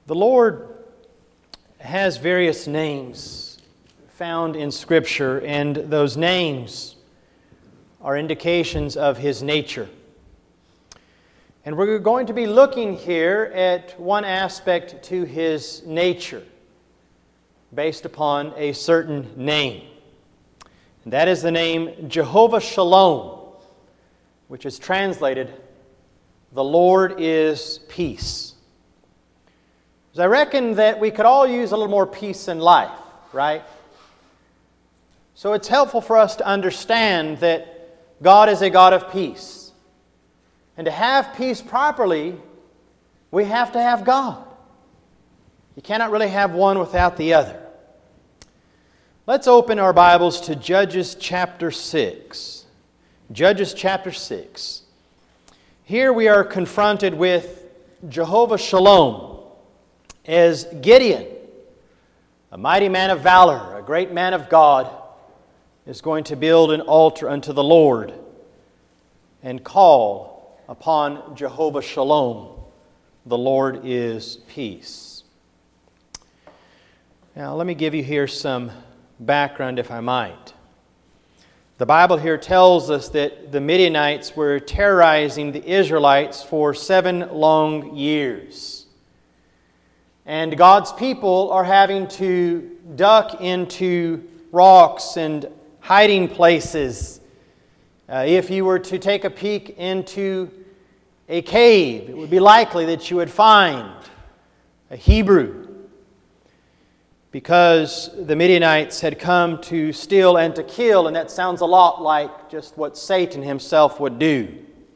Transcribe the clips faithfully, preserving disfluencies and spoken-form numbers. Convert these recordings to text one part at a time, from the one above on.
The Lord has various names found in Scripture, and those names are indications of His nature. And we're going to be looking here at one aspect to His nature based upon a certain name. And that is the name Jehovah Shalom, which is translated, "The Lord is peace." I reckon that we could all use a little more peace in life, right? So it's helpful for us to understand that God is a God of peace. And to have peace properly, we have to have God. You cannot really have one without the other. Let's open our Bibles to Judges chapter six. Judges chapter six. Here we are confronted with Jehovah Shalom as Gideon, a mighty man of valor, a great man of God, is going to build an altar unto the Lord and call upon Jehovah Shalom. The Lord is peace. Now let me give you here some background, if I might. The Bible here tells us that the Midianites were terrorizing the Israelites for seven long years. And God's people are having to duck into rocks and hiding places. Uh, if you were to take a peek into a cave, it would be likely that you would find a Hebrew, because the Midianites had come to steal and to kill, and that sounds a lot like just what Satan himself would do.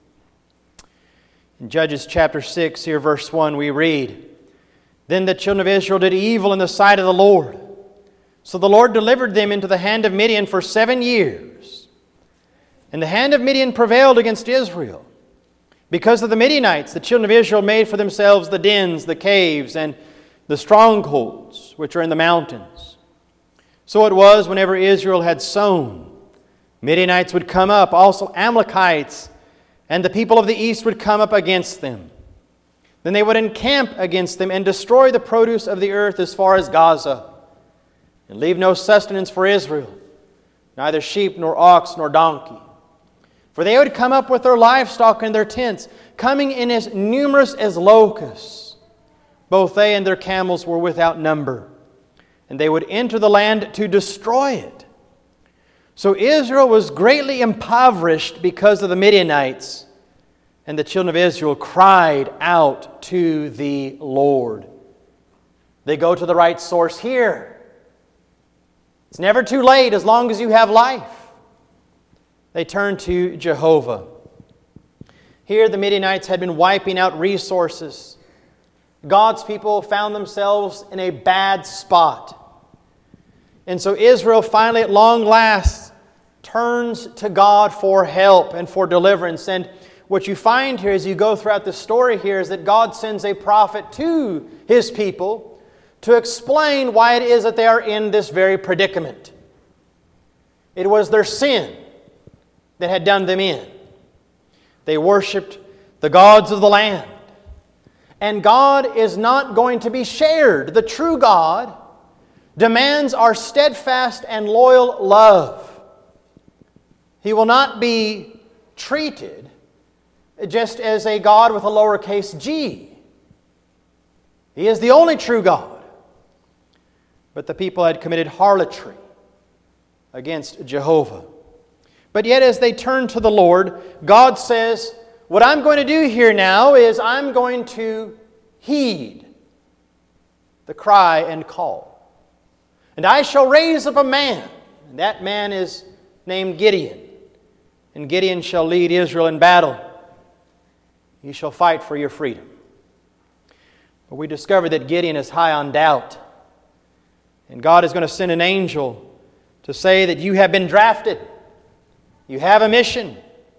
In Judges chapter six, here verse one, we read, "Then the children of Israel did evil in the sight of the Lord. So the Lord delivered them into the hand of Midian for seven years. And the hand of Midian prevailed against Israel. Because of the Midianites, the children of Israel made for themselves the dens, the caves, and the strongholds which are in the mountains. So it was whenever Israel had sown, Midianites would come up, also Amalekites, and the people of the east would come up against them. Then they would encamp against them and destroy the produce of the earth as far as Gaza, and leave no sustenance for Israel, neither sheep nor ox nor donkey. For they would come up with their livestock and their tents, coming in as numerous as locusts. Both they and their camels were without number, and they would enter the land to destroy it. So Israel was greatly impoverished because of the Midianites, and the children of Israel cried out to the Lord." They go to the right source here. It's never too late as long as you have life. They turn to Jehovah. Here the Midianites had been wiping out resources. God's people found themselves in a bad spot. And so Israel finally at long last turns to God for help and for deliverance. And what you find here as you go throughout the story here is that God sends a prophet to His people to explain why it is that they are in this very predicament. It was their sin that had done them in. They worshipped the gods of the land. And God is not going to be shared. The true God demands our steadfast and loyal love. He will not be treated just as a God with a lowercase g. He is the only true God. But the people had committed harlotry against Jehovah. But yet as they turn to the Lord, God says, what I'm going to do here now is I'm going to heed the cry and call. And I shall raise up a man, and that man is named Gideon. And Gideon shall lead Israel in battle. You shall fight for your freedom. But we discover that Gideon is high on doubt. And God is going to send an angel to say that you have been drafted. You have a mission.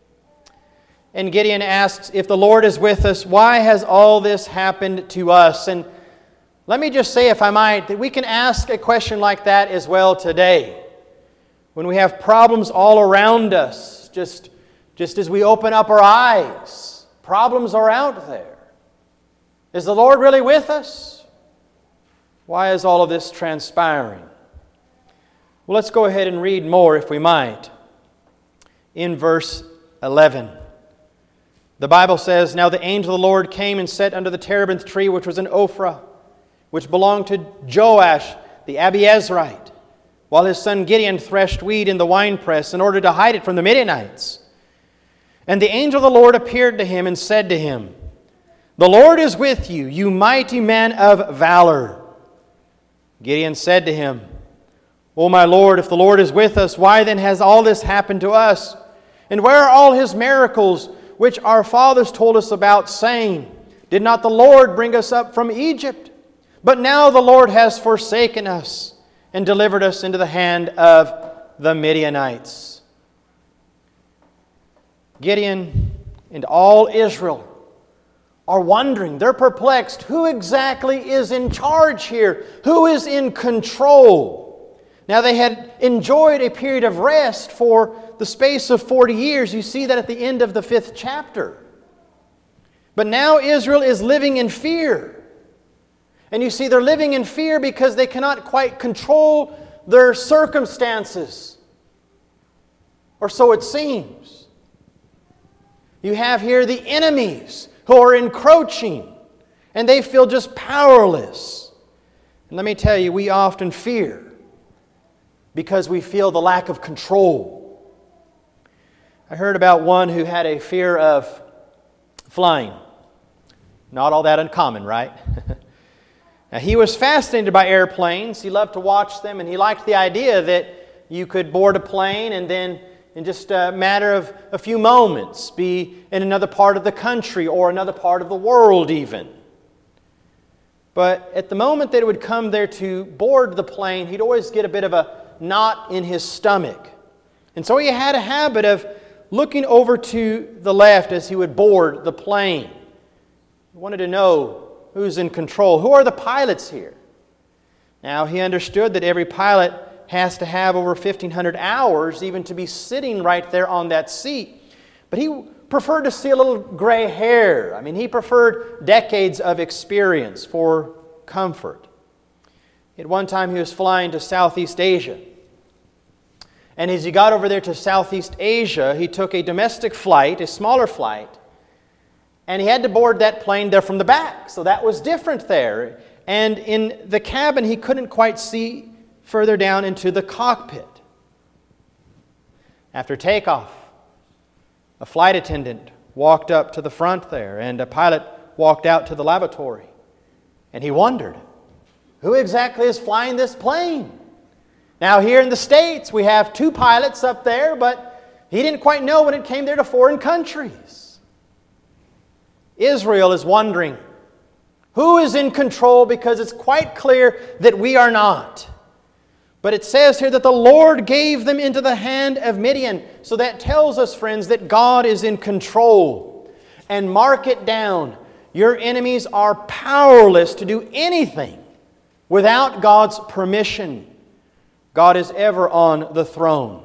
And Gideon asks, if the Lord is with us, why has all this happened to us? And let me just say, if I might, that we can ask a question like that as well today. When we have problems all around us, just, just as we open up our eyes, problems are out there. Is the Lord really with us? Why is all of this transpiring? Well, let's go ahead and read more, if we might. In verse eleven, the Bible says, "Now the angel of the Lord came and sat under the terebinth tree, which was in Ophrah, which belonged to Joash the Abiezrite, while his son Gideon threshed wheat in the winepress in order to hide it from the Midianites. And the angel of the Lord appeared to him and said to him, 'The Lord is with you, you mighty man of valor.' Gideon said to him, 'O my Lord, if the Lord is with us, why then has all this happened to us? And where are all His miracles which our fathers told us about, saying, Did not the Lord bring us up from Egypt? But now the Lord has forsaken us and delivered us into the hand of the Midianites.'" Gideon and all Israel are wondering, they're perplexed, who exactly is in charge here? Who is in control? Now they had enjoyed a period of rest for the space of forty years. You see that at the end of the fifth chapter. But now Israel is living in fear. And you see they're living in fear because they cannot quite control their circumstances. Or so it seems. You have here the enemies who are encroaching, and they feel just powerless. And let me tell you, we often fear because we feel the lack of control. I heard about one who had a fear of flying. Not all that uncommon, right? Now, he was fascinated by airplanes. He loved to watch them, and he liked the idea that you could board a plane and then in just a matter of a few moments be in another part of the country or another part of the world even. But at the moment that it would come there to board the plane, he'd always get a bit of a knot in his stomach. And so he had a habit of looking over to the left as he would board the plane. He wanted to know who's in control. Who are the pilots here? Now, he understood that every pilot has to have over fifteen hundred hours even to be sitting right there on that seat. But he preferred to see a little gray hair. I mean, he preferred decades of experience for comfort. At one time, he was flying to Southeast Asia. And as he got over there to Southeast Asia, he took a domestic flight, a smaller flight, and he had to board that plane there from the back. So that was different there. And in the cabin, he couldn't quite see further down into the cockpit. After takeoff, a flight attendant walked up to the front there, and a pilot walked out to the lavatory. And he wondered, who exactly is flying this plane? Now, here in the States, we have two pilots up there, but he didn't quite know when it came there to foreign countries. Israel is wondering, who is in control? Because it's quite clear that we are not. But it says here that the Lord gave them into the hand of Midian. So that tells us, friends, that God is in control. And mark it down, your enemies are powerless to do anything without God's permission. God is ever on the throne.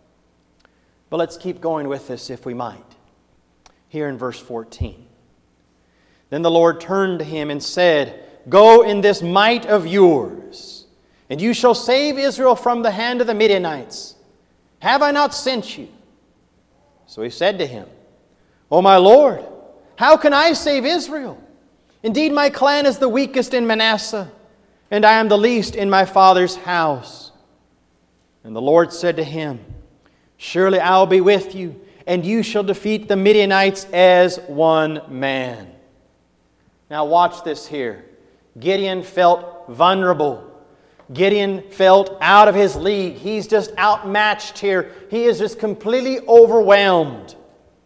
But let's keep going with this if we might. Here in verse fourteen. Then the Lord turned to him and said, "Go in this might of yours, and you shall save Israel from the hand of the Midianites. Have I not sent you?" So he said to him, "O my Lord, how can I save Israel? Indeed, my clan is the weakest in Manasseh, and I am the least in my father's house." And the Lord said to him, "Surely I will be with you, and you shall defeat the Midianites as one man." Now watch this here. Gideon felt vulnerable. Gideon felt out of his league. He's just outmatched here. He is just completely overwhelmed.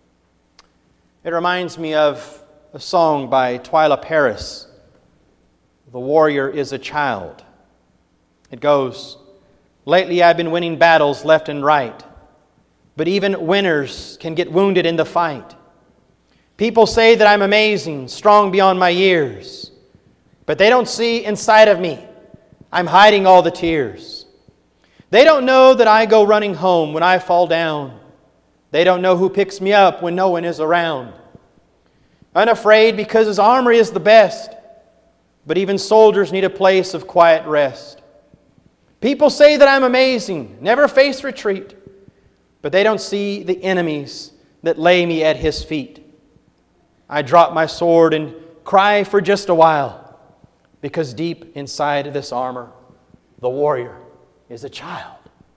It reminds me of a song by Twyla Paris, "The Warrior is a Child." It goes, "Lately I've been winning battles left and right, but even winners can get wounded in the fight. People say that I'm amazing, strong beyond my years, but they don't see inside of me. I'm hiding all the tears. They don't know that I go running home when I fall down. They don't know who picks me up when no one is around. Unafraid because his armor is the best, But even soldiers need a place of quiet rest. People say that I'm amazing, never face retreat, but they don't see the enemies that lay me at His feet. I drop my sword and cry for just a while, because deep inside this armor, the warrior is a child.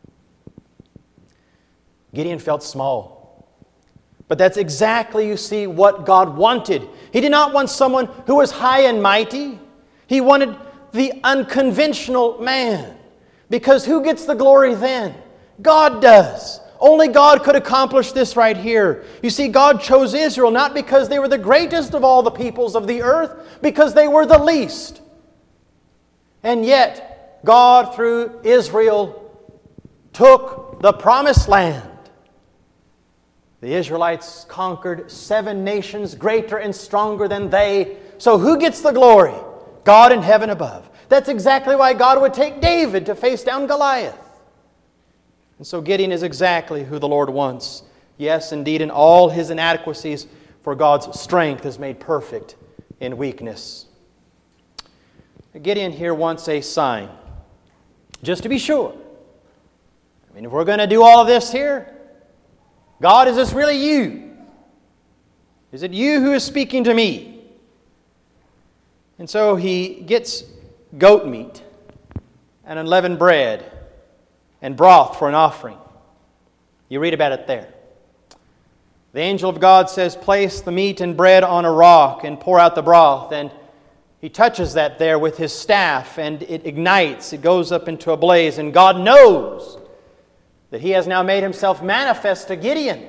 Gideon felt small. But that's exactly, you see, what God wanted. He did not want someone who was high and mighty. He wanted the unconventional man. Because who gets the glory then? God does. Only God could accomplish this right here. You see, God chose Israel not because they were the greatest of all the peoples of the earth, because they were the least. And yet, God, through Israel, took the promised land. The Israelites conquered seven nations greater and stronger than they. So who gets the glory? God in heaven above. That's exactly why God would take David to face down Goliath. And so Gideon is exactly who the Lord wants. Yes, indeed, in all his inadequacies, for God's strength is made perfect in weakness. Gideon here wants a sign, just to be sure. I mean, if we're going to do all of this here, God, is this really you? Is it you who is speaking to me? And so he gets goat meat and unleavened bread and broth for an offering. You read about it there. The angel of God says, place the meat and bread on a rock and pour out the broth. And he touches that there with his staff, and it ignites. It goes up into a blaze. And God knows that He has now made Himself manifest to Gideon.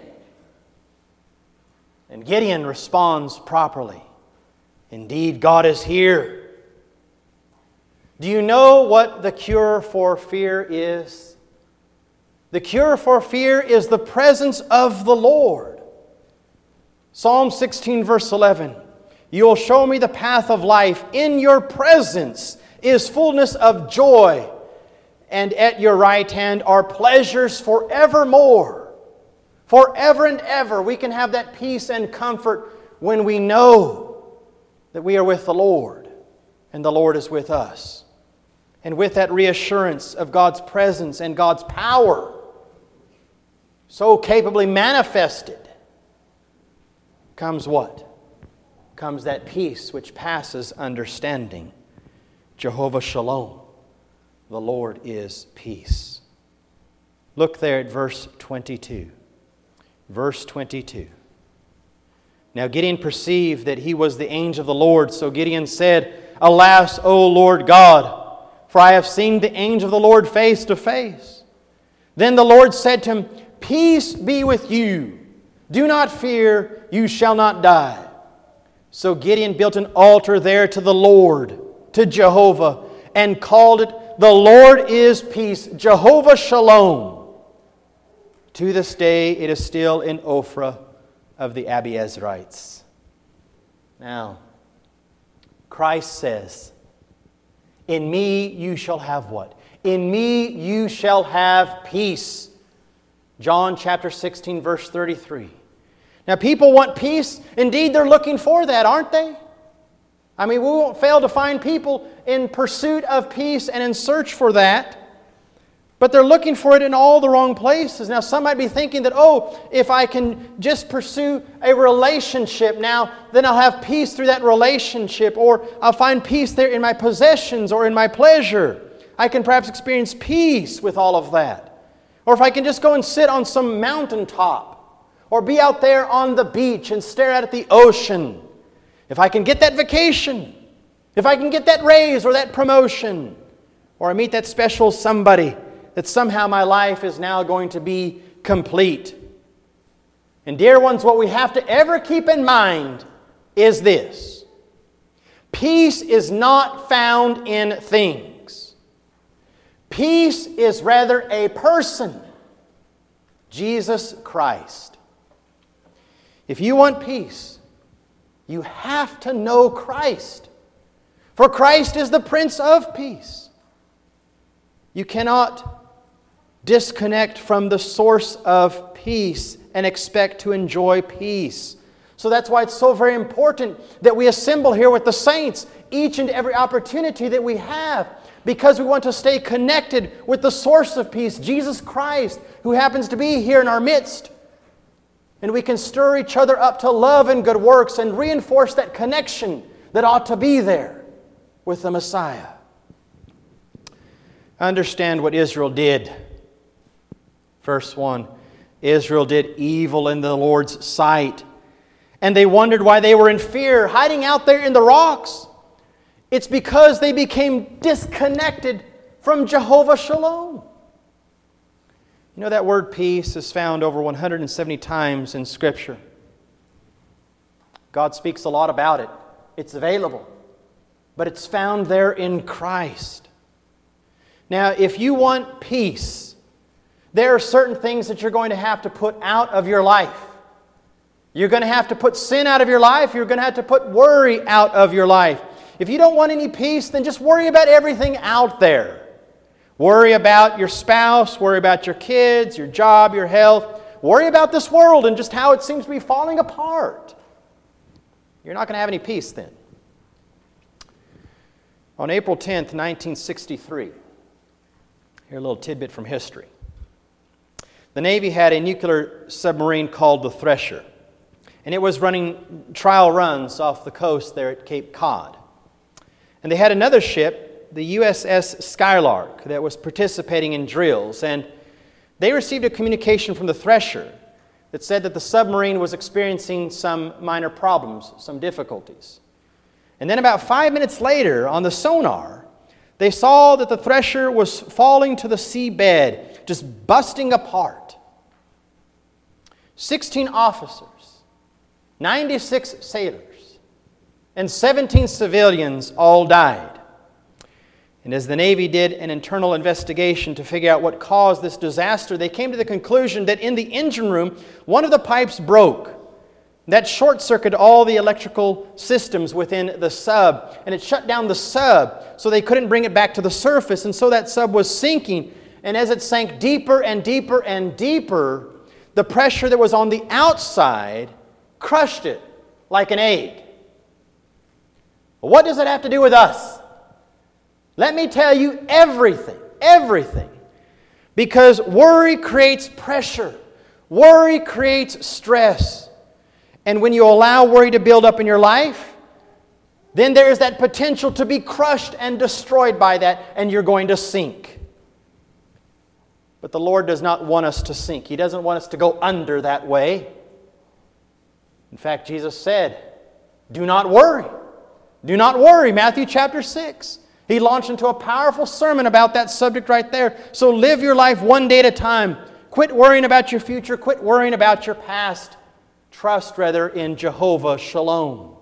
And Gideon responds properly. Indeed, God is here. Do you know what the cure for fear is? The cure for fear is the presence of the Lord. Psalm sixteen, verse eleven. You will show me the path of life. In your presence is fullness of joy, and at your right hand are pleasures forevermore. Forever and ever we can have that peace and comfort when we know that we are with the Lord and the Lord is with us. And with that reassurance of God's presence and God's power so capably manifested, comes what? Comes that peace which passes understanding. Jehovah Shalom. The Lord is peace. Look there at verse twenty-two. Verse twenty-two. Now Gideon perceived that he was the angel of the Lord. So Gideon said, Alas, O Lord God, for I have seen the angel of the Lord face to face. Then the Lord said to him, Peace be with you. Do not fear, you shall not die. So Gideon built an altar there to the Lord, to Jehovah, and called it, The Lord is Peace, Jehovah Shalom. To this day it is still in Ophrah of the Abiezrites. Now, Christ says, In me you shall have what? In me you shall have peace. John chapter sixteen, verse thirty-three. Now, people want peace. Indeed, they're looking for that, aren't they? I mean, we won't fail to find people in pursuit of peace and in search for that. But they're looking for it in all the wrong places. Now, some might be thinking that, oh, if I can just pursue a relationship now, then I'll have peace through that relationship. Or I'll find peace there in my possessions or in my pleasure. I can perhaps experience peace with all of that. Or if I can just go and sit on some mountaintop. Or be out there on the beach and stare out at the ocean. If I can get that vacation. If I can get that raise or that promotion. Or I meet that special somebody, that somehow my life is now going to be complete. And dear ones, what we have to ever keep in mind is this. Peace is not found in things. Peace is rather a person. Jesus Christ. If you want peace, you have to know Christ. For Christ is the Prince of Peace. You cannot disconnect from the source of peace and expect to enjoy peace. So that's why it's so very important that we assemble here with the saints each and every opportunity that we have, because we want to stay connected with the source of peace, Jesus Christ, who happens to be here in our midst. And we can stir each other up to love and good works and reinforce that connection that ought to be there with the Messiah. Understand what Israel did. Verse one, Israel did evil in the Lord's sight, and they wondered why they were in fear, hiding out there in the rocks. It's because they became disconnected from Jehovah Shalom. You know, that word peace is found over one hundred seventy times in Scripture. God speaks a lot about it. It's available. But it's found there in Christ. Now, if you want peace, there are certain things that you're going to have to put out of your life. You're going to have to put sin out of your life. You're going to have to put worry out of your life. If you don't want any peace, then just worry about everything out there. Worry about your spouse, worry about your kids, your job, your health. Worry about this world and just how it seems to be falling apart. You're not going to have any peace then. On April tenth, nineteen sixty-three, here a little tidbit from history. The Navy had a nuclear submarine called the Thresher, and it was running trial runs off the coast there at Cape Cod. And they had another ship, the U S S Skylark, that was participating in drills, and they received a communication from the Thresher that said that the submarine was experiencing some minor problems, some difficulties. And then about five minutes later, on the sonar, they saw that the Thresher was falling to the seabed, just busting apart. Sixteen officers, ninety-six sailors, and seventeen civilians all died. And as the Navy did an internal investigation to figure out what caused this disaster, they came to the conclusion that in the engine room, one of the pipes broke. That short-circuited all the electrical systems within the sub, and it shut down the sub, so they couldn't bring it back to the surface, and so that sub was sinking. And as it sank deeper and deeper and deeper, the pressure that was on the outside crushed it like an egg. What does it have to do with us? Let me tell you everything, everything. Because worry creates pressure. Worry creates stress. And when you allow worry to build up in your life, then there is that potential to be crushed and destroyed by that, and you're going to sink. But the Lord does not want us to sink. He doesn't want us to go under that way. In fact, Jesus said, do not worry. Do not worry, Matthew chapter six. He launched into a powerful sermon about that subject right there. So live your life one day at a time. Quit worrying about your future. Quit worrying about your past. Trust, rather, in Jehovah Shalom.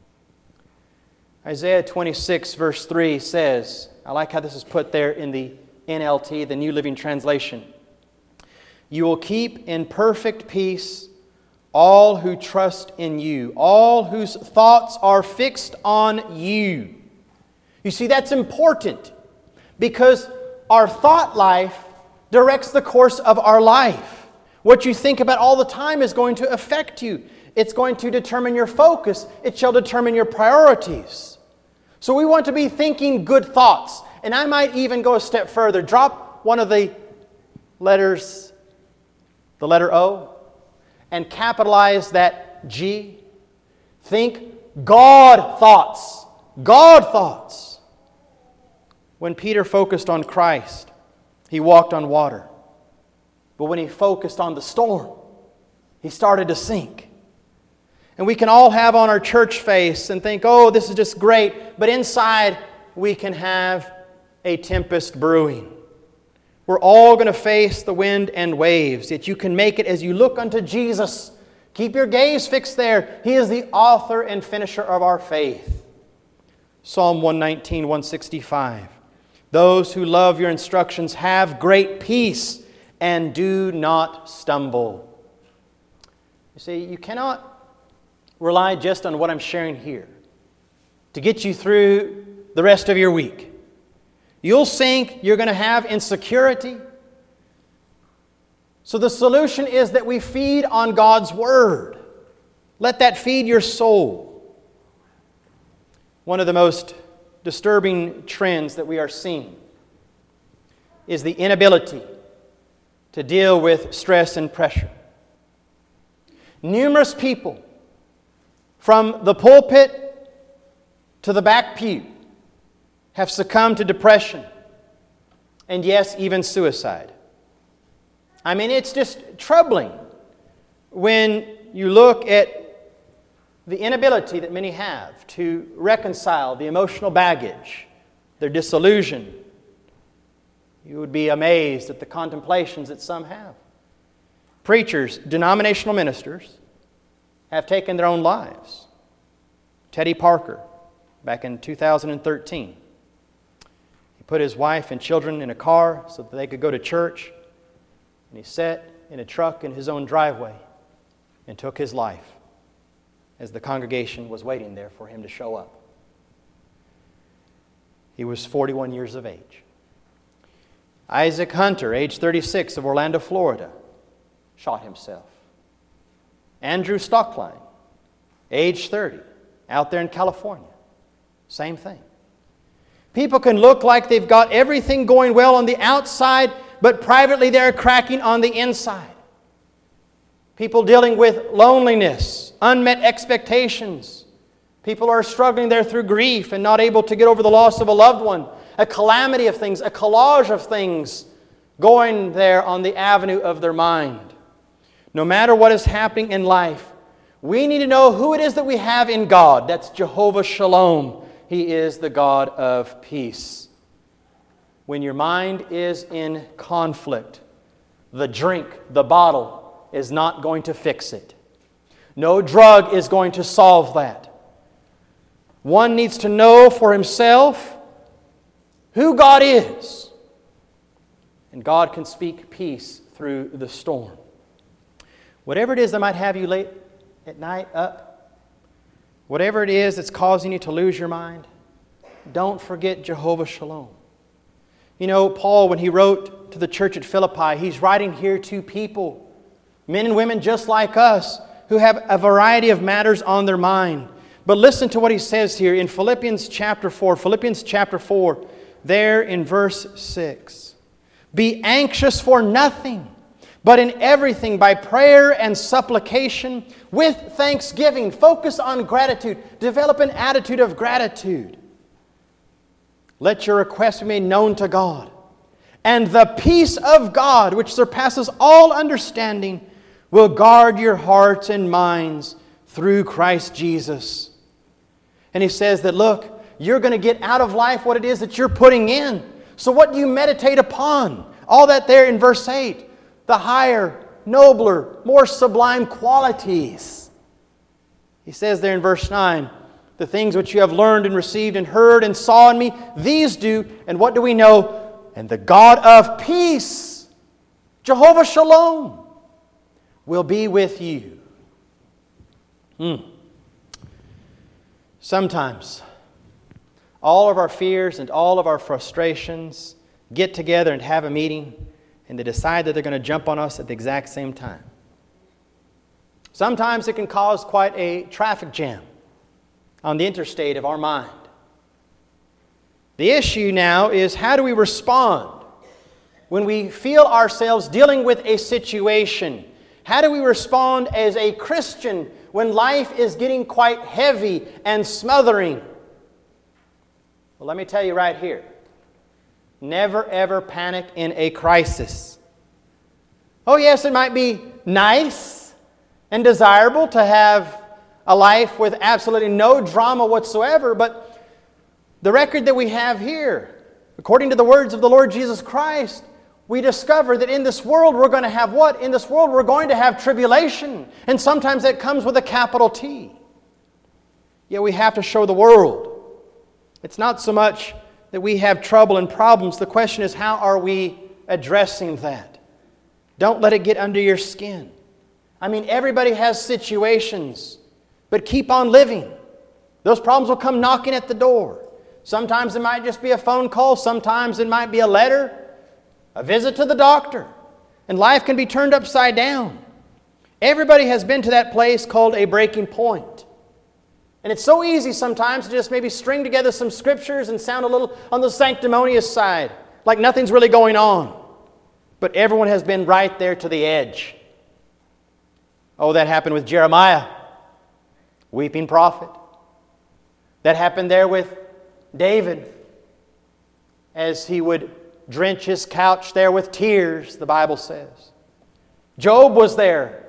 Isaiah twenty-six, verse three says, I like how this is put there in the N L T, the New Living Translation. You will keep in perfect peace all who trust in you, all whose thoughts are fixed on you. You see, that's important because our thought life directs the course of our life. What you think about all the time is going to affect you. It's going to determine your focus. It shall determine your priorities. So we want to be thinking good thoughts. And I might even go a step further. Drop one of the letters, the letter O, and capitalize that G. Think God thoughts. God thoughts. When Peter focused on Christ, he walked on water. But when he focused on the storm, he started to sink. And we can all have on our church face and think, oh, this is just great. But inside, we can have a tempest brewing. We're all going to face the wind and waves. Yet you can make it as you look unto Jesus. Keep your gaze fixed there. He is the author and finisher of our faith. Psalm one nineteen, one sixty-five. Those who love your instructions have great peace and do not stumble. You see, you cannot rely just on what I'm sharing here to get you through the rest of your week. You'll sink, you're going to have insecurity. So the solution is that we feed on God's Word. Let that feed your soul. One of the most disturbing trends that we are seeing is the inability to deal with stress and pressure. Numerous people, from the pulpit to the back pew, have succumbed to depression and, yes, even suicide. I mean, it's just troubling when you look at the inability that many have to reconcile the emotional baggage, their disillusion. You would be amazed at the contemplations that some have. Preachers, denominational ministers, have taken their own lives. Teddy Parker, back in two thousand thirteen, he put his wife and children in a car so that they could go to church, and he sat in a truck in his own driveway and took his life as the congregation was waiting there for him to show up. He was forty-one years of age. Isaac Hunter, age thirty-six, of Orlando, Florida, shot himself. Andrew Stockline, age thirty, out there in California, same thing. People can look like they've got everything going well on the outside, but privately they're cracking on the inside. People dealing with loneliness, unmet expectations. People are struggling there through grief and not able to get over the loss of a loved one. A calamity of things, a collage of things going there on the avenue of their mind. No matter what is happening in life, we need to know who it is that we have in God. That's Jehovah Shalom. He is the God of peace. When your mind is in conflict, the drink, the bottle, is not going to fix it. No drug is going to solve that. One needs to know for himself who God is. And God can speak peace through the storm. Whatever it is that might have you late at night up, whatever it is that's causing you to lose your mind, don't forget Jehovah Shalom. You know, Paul, when he wrote to the church at Philippi, he's writing here to people, men and women just like us, who have a variety of matters on their mind. But listen to what he says here in Philippians chapter four. Philippians chapter four, there in verse six. Be anxious for nothing, but in everything by prayer and supplication with thanksgiving. Focus on gratitude. Develop an attitude of gratitude. Let your requests be made known to God. And the peace of God, which surpasses all understanding, will guard your hearts and minds through Christ Jesus. And he says that, look, you're going to get out of life what it is that you're putting in. So what do you meditate upon? All that there in verse eight. The higher, nobler, more sublime qualities. He says there in verse nine, the things which you have learned and received and heard and saw in me, these do. And what do we know? And the God of peace, Jehovah Shalom, will be with you. Hmm. Sometimes all of our fears and all of our frustrations get together and have a meeting, and they decide that they're going to jump on us at the exact same time. Sometimes it can cause quite a traffic jam on the interstate of our mind. The issue now is, how do we respond when we feel ourselves dealing with a situation? How do we respond as a Christian when life is getting quite heavy and smothering? Well, let me tell you right here. Never ever panic in a crisis. Oh yes, it might be nice and desirable to have a life with absolutely no drama whatsoever, but the record that we have here, according to the words of the Lord Jesus Christ, we discover that in this world we're going to have what? In this world we're going to have tribulation. And sometimes that comes with a capital T. Yet we have to show the world. It's not so much that we have trouble and problems. The question is, how are we addressing that? Don't let it get under your skin. I mean, everybody has situations, but keep on living. Those problems will come knocking at the door. Sometimes it might just be a phone call. Sometimes it might be a letter. A visit to the doctor, and life can be turned upside down. Everybody has been to that place called a breaking point. And it's so easy sometimes to just maybe string together some scriptures and sound a little on the sanctimonious side, like nothing's really going on. But everyone has been right there to the edge. Oh, that happened with Jeremiah, weeping prophet. That happened there with David, as he would drench his couch there with tears, the Bible says. Job was there,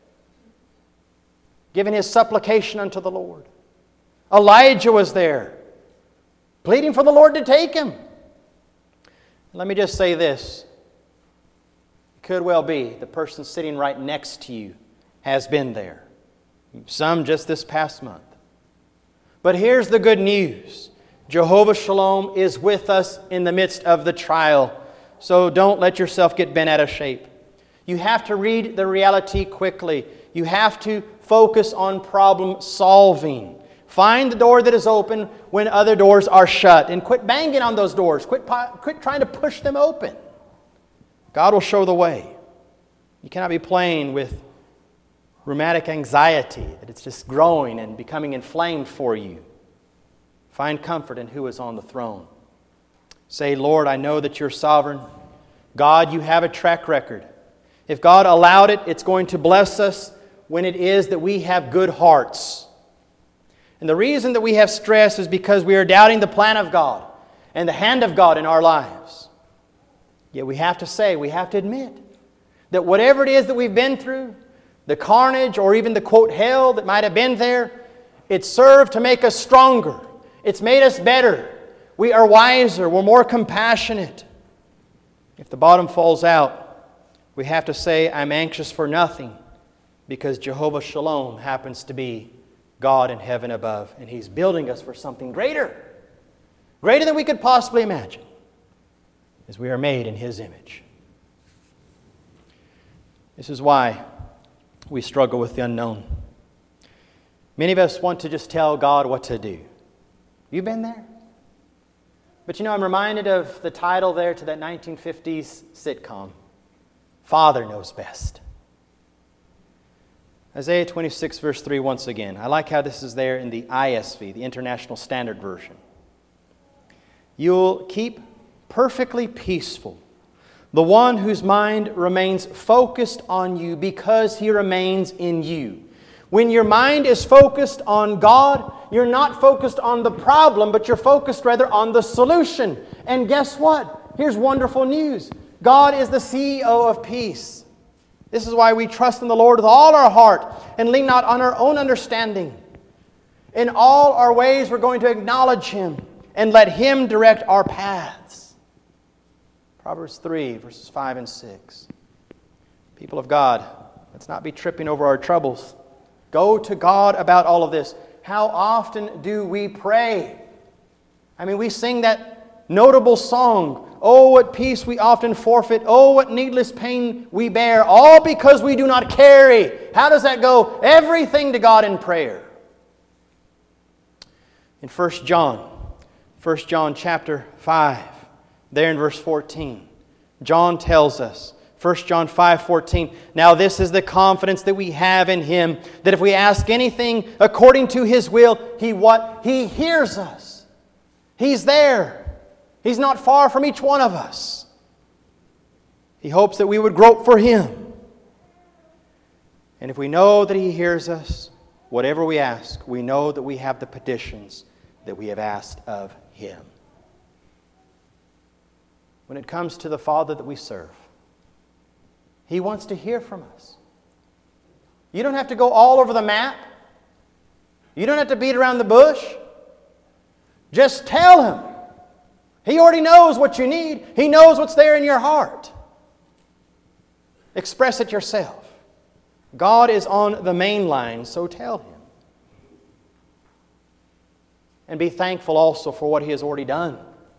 giving his supplication unto the Lord. Elijah was there, pleading for the Lord to take him. Let me just say this. It could well be the person sitting right next to you has been there. Some just this past month. But here's the good news. Jehovah Shalom is with us in the midst of the trial. So don't let yourself get bent out of shape. You have to read the reality quickly. You have to focus on problem solving. Find the door that is open when other doors are shut. And quit banging on those doors. Quit, quit trying to push them open. God will show the way. You cannot be playing with rheumatic anxiety, that it's just growing and becoming inflamed for you. Find comfort in who is on the throne. Say, Lord, I know that you're sovereign. God, you have a track record. If God allowed it, it's going to bless us when it is that we have good hearts. And the reason that we have stress is because we are doubting the plan of God and the hand of God in our lives. Yet we have to say, we have to admit that whatever it is that we've been through, the carnage or even the quote hell that might have been there, it served to make us stronger. It's made us better. We are wiser. We're more compassionate. If the bottom falls out, we have to say, I'm anxious for nothing, because Jehovah Shalom happens to be God in heaven above, and He's building us for something greater, greater than we could possibly imagine, as we are made in His image. This is why we struggle with the unknown. Many of us want to just tell God what to do. You been there? But you know, I'm reminded of the title there to that nineteen fifties sitcom, Father Knows Best. Isaiah twenty-six, verse three, once again. I like how this is there in the I S V, the International Standard Version. You'll keep perfectly peaceful the one whose mind remains focused on you, because he remains in you. When your mind is focused on God, you're not focused on the problem, but you're focused rather on the solution. And guess what? Here's wonderful news. God is the C E O of peace. This is why we trust in the Lord with all our heart and lean not on our own understanding. In all our ways, we're going to acknowledge Him and let Him direct our paths. Proverbs three, verses five and six. People of God, let's not be tripping over our troubles. Go to God about all of this. How often do we pray? I mean, we sing that notable song, oh, what peace we often forfeit, oh, what needless pain we bear, all because we do not carry. How does that go? Everything to God in prayer. In First John, First John chapter five, there in verse fourteen, John tells us, First John five fourteen, now this is the confidence that we have in Him, that if we ask anything according to His will, He what? He hears us. He's there. He's not far from each one of us. He hopes that we would grope for Him. And if we know that He hears us, whatever we ask, we know that we have the petitions that we have asked of Him. When it comes to the Father that we serve, He wants to hear from us. You don't have to go all over the map. You don't have to beat around the bush. Just tell Him. He already knows what you need. He knows what's there in your heart. Express it yourself. God is on the main line, so tell Him. And be thankful also for what He has already done.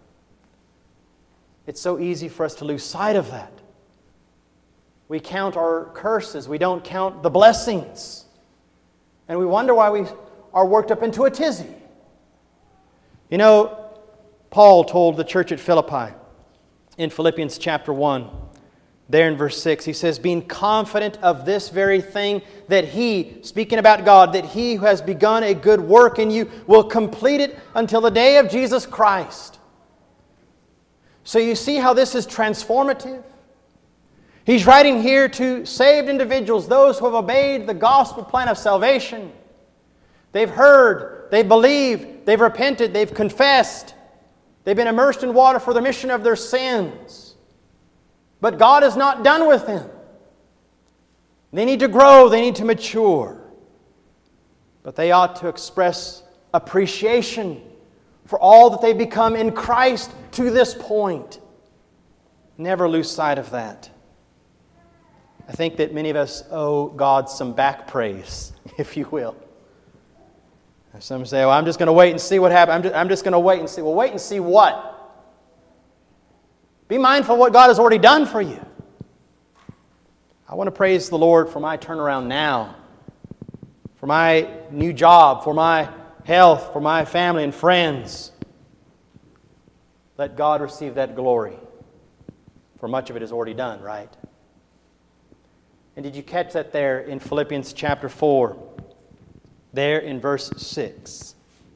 It's so easy for us to lose sight of that. We count our curses. We don't count the blessings. And we wonder why we are worked up into a tizzy. You know, Paul told the church at Philippi in Philippians chapter one, There in verse six, he says, being confident of this very thing, that He, speaking about God, that He who has begun a good work in you will complete it until the day of Jesus Christ. So you see how this is transformative? He's writing here to saved individuals, those who have obeyed the gospel plan of salvation. They've heard, they've believed, they've repented, they've confessed. They've been immersed in water for the remission of their sins. But God is not done with them. They need to grow, they need to mature. But they ought to express appreciation for all that they've become in Christ to this point. Never lose sight of that. I think that many of us owe God some back praise, if you will. Some say, well, I'm just going to wait and see what happens. I'm just, I'm just going to wait and see. Well, wait and see what? Be mindful of what God has already done for you. I want to praise the Lord for my turnaround now, for my new job, for my health, for my family and friends. Let God receive that glory, for much of it is already done, right? And did you catch that there in Philippians chapter four? There in verse six.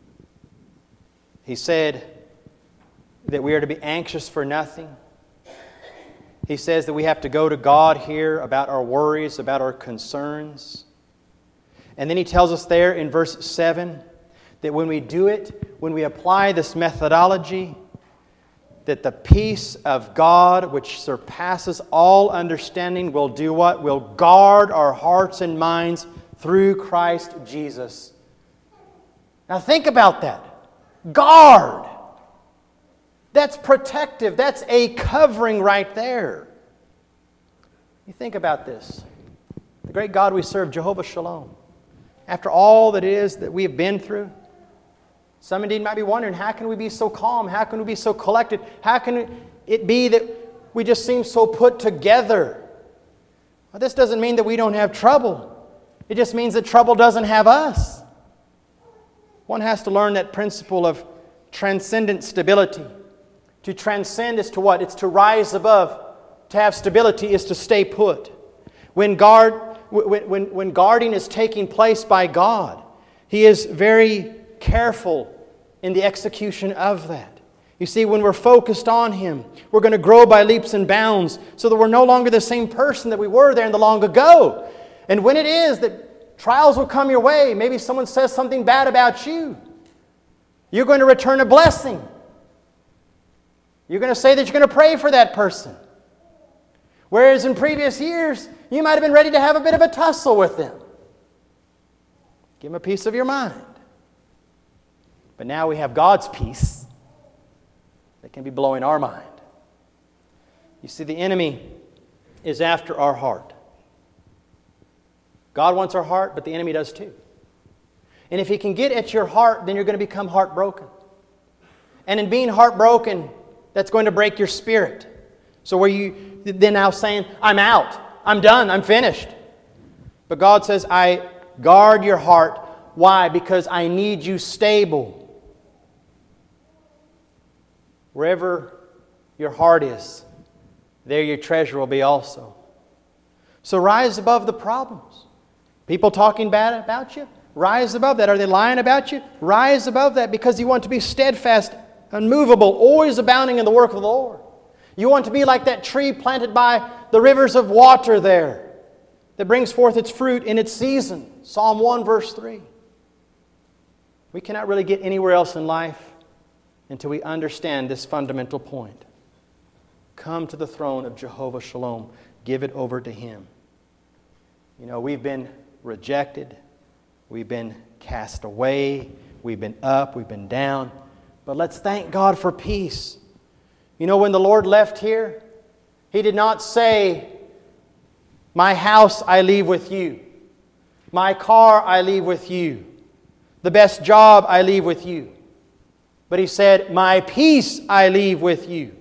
He said that we are to be anxious for nothing. He says that we have to go to God here about our worries, about our concerns. And then he tells us there in verse seven that when we do it, when we apply this methodology, that the peace of God, which surpasses all understanding, will do what? Will guard our hearts and minds through Christ Jesus. Now think about that. Guard. That's protective. That's a covering right there. You think about this. The great God we serve, Jehovah Shalom. After all that it is that we have been through, some indeed might be wondering, how can we be so calm? How can we be so collected? How can it be that we just seem so put together? Well, this doesn't mean that we don't have trouble. It just means that trouble doesn't have us. One has to learn that principle of transcendent stability. To transcend is to what? It's to rise above. To have stability is to stay put. When, guard, when, when, when guarding is taking place by God, He is very careful in the execution of that. You see, when we're focused on Him, we're going to grow by leaps and bounds so that we're no longer the same person that we were there in the long ago. And when it is that trials will come your way, maybe someone says something bad about you, you're going to return a blessing. You're going to say that you're going to pray for that person. Whereas in previous years, you might have been ready to have a bit of a tussle with them. Give them a piece of your mind. But now we have God's peace that can be blowing our mind. You see, the enemy is after our heart. God wants our heart, but the enemy does too. And if he can get at your heart, then you're going to become heartbroken. And in being heartbroken, that's going to break your spirit. So where you then now saying, I'm out, I'm done, I'm finished. But God says, I guard your heart. Why? Because I need you stable. Wherever your heart is, there your treasure will be also. So rise above the problems. People talking bad about you, rise above that. Are they lying about you? Rise above that, because you want to be steadfast, unmovable, always abounding in the work of the Lord. You want to be like that tree planted by the rivers of water there that brings forth its fruit in its season. Psalm one verse three. We cannot really get anywhere else in life until we understand this fundamental point. Come to the throne of Jehovah Shalom. Give it over to Him. You know, we've been rejected. We've been cast away. We've been up. We've been down. But let's thank God for peace. You know, when the Lord left here, He did not say, my house I leave with you. My car I leave with you. The best job I leave with you. But He said, my peace I leave with you.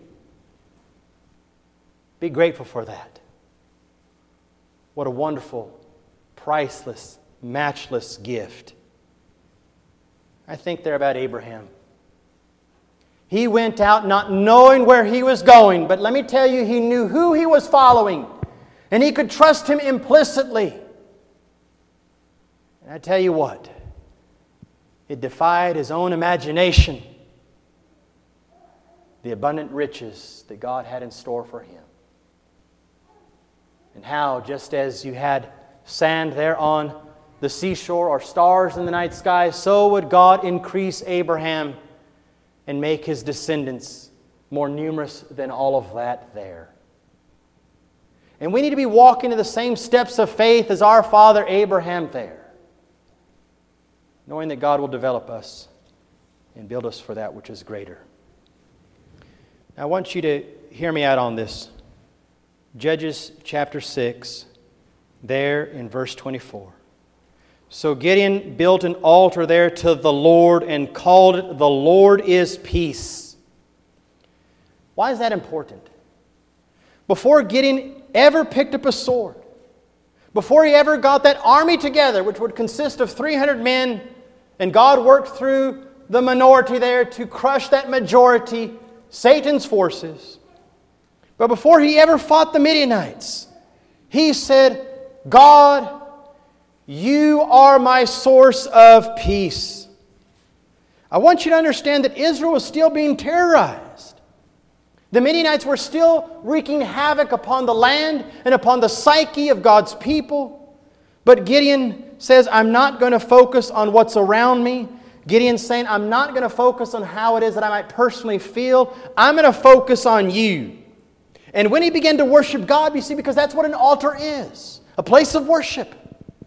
Be grateful for that. What a wonderful, priceless, matchless gift. I think there about Abraham. He went out not knowing where he was going, but let me tell you, he knew who he was following, and he could trust him implicitly. And I tell you what, it defied his own imagination, the abundant riches that God had in store for him. And how, just as you had sand there on the seashore or stars in the night sky, so would God increase Abraham and make his descendants more numerous than all of that there. And we need to be walking in the same steps of faith as our father Abraham there, knowing that God will develop us and build us for that which is greater. Now, I want you to hear me out on this. Judges chapter six, there in verse twenty-four. So Gideon built an altar there to the Lord and called it, "The Lord is Peace." Why is that important? Before Gideon ever picked up a sword, before he ever got that army together, which would consist of three hundred men, and God worked through the minority there to crush that majority, Satan's forces. But before he ever fought the Midianites, he said, "God, you are my source of peace." I want you to understand that Israel was still being terrorized. The Midianites were still wreaking havoc upon the land and upon the psyche of God's people. But Gideon says, "I'm not going to focus on what's around me." Gideon's saying, "I'm not going to focus on how it is that I might personally feel. I'm going to focus on you." And when he began to worship God, you see, because that's what an altar is, a place of worship.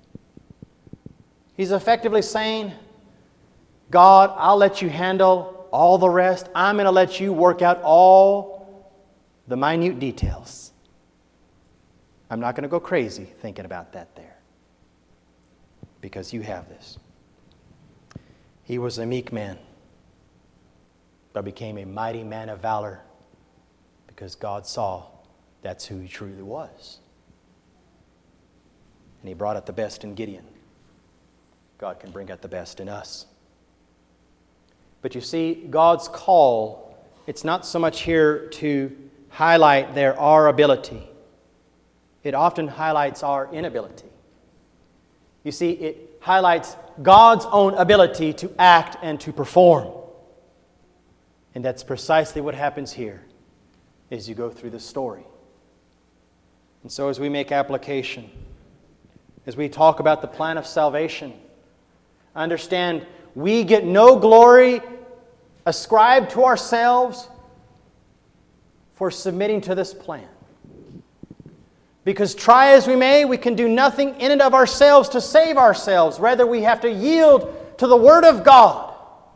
He's effectively saying, "God, I'll let you handle all the rest. I'm going to let you work out all the minute details. I'm not going to go crazy thinking about that there, because you have this." He was a meek man, but became a mighty man of valor because God saw that's who he truly was. And he brought out the best in Gideon. God can bring out the best in us. But you see, God's call, it's not so much here to highlight their our ability. It often highlights our inability. You see, it highlights God's own ability to act and to perform. And that's precisely what happens here as you go through the story. And so as we make application, as we talk about the plan of salvation, understand we get no glory ascribed to ourselves for submitting to this plan. Because try as we may, we can do nothing in and of ourselves to save ourselves. Rather, we have to yield to the Word of God.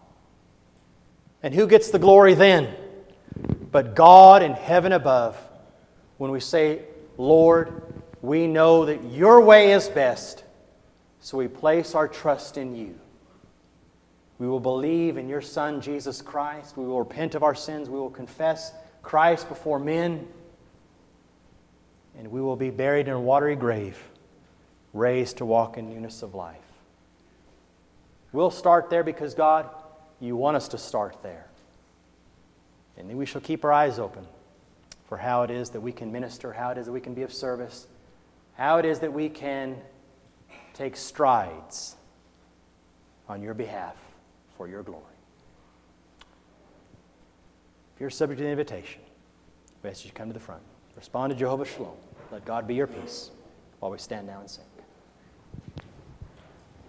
And who gets the glory then? But God in heaven above. When we say, "Lord, we know that your way is best, so we place our trust in you. We will believe in your Son, Jesus Christ. We will repent of our sins. We will confess Christ before men. And we will be buried in a watery grave, raised to walk in newness of life." We'll start there because, God, you want us to start there. And then we shall keep our eyes open for how it is that we can minister, how it is that we can be of service, how it is that we can take strides on your behalf for your glory. If you're subject to the invitation, we ask you to come to the front. Respond to Jehovah Shalom. Let God be your peace while we stand now and sing.